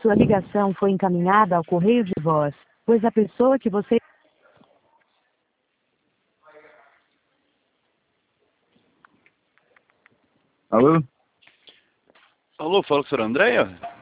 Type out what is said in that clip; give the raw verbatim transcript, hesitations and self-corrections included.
Sua ligação foi encaminhada ao correio de voz, pois a pessoa que você... Alô? Alô, fala com a senhora Andréia?